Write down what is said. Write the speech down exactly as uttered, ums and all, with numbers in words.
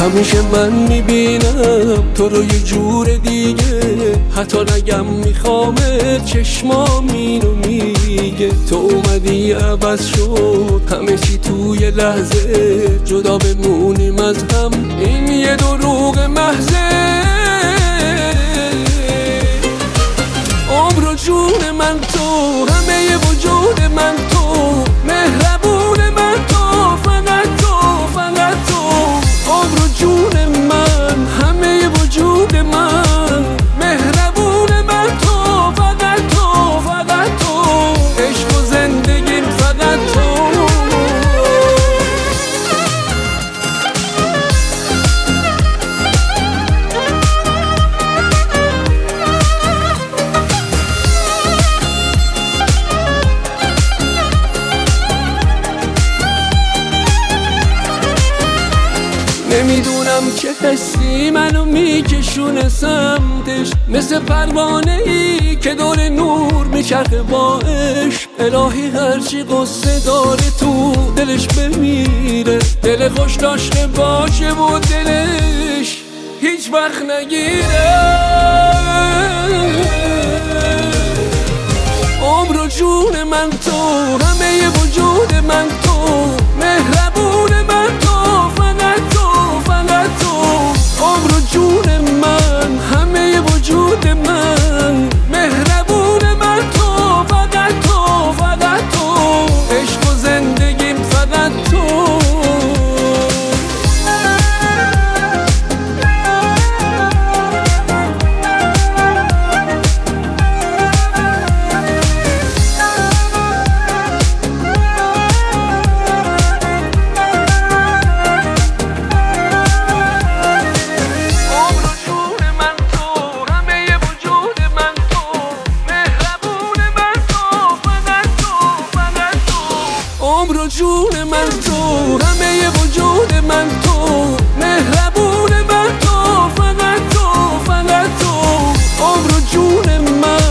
همیشه من میبینم تو رو یه جور دیگه، حتی نگم میخوامت چشمام اینو میگه. تو اومدی عوض شد همه چی توی لحظه، جدا بمونیم از هم این یه دروغ محضه. عمر و جون من تو، همه وجود من تو، مهربون من تو، فقط تو فقط تو. عمر و جون من، همه وجود من، مهربون من تو، فقط تو فقط تو. عشق و زندگیم فقط تو. نمیدونم چه حسی منو میکشونه سمتش، مثل پروانه ای که دور نور میچرخه با عشق. الهی هرچی قصه داره تو دلش بمیره، دل خوش داشته باشه و دلش هیچ وقت نگیره. عمر و جون من تو، همه وجود من تو، مهربون من تو، فقط تو فقط تو. عمر و جون من، همه وجود من، مهربون من تو، فقط تو فقط تو. عشق و زندگیم فقط تو. عمر و جون من تو، همه وجود من تو، مهربون من تو، فقط تو فقط تو. عمر و جون من.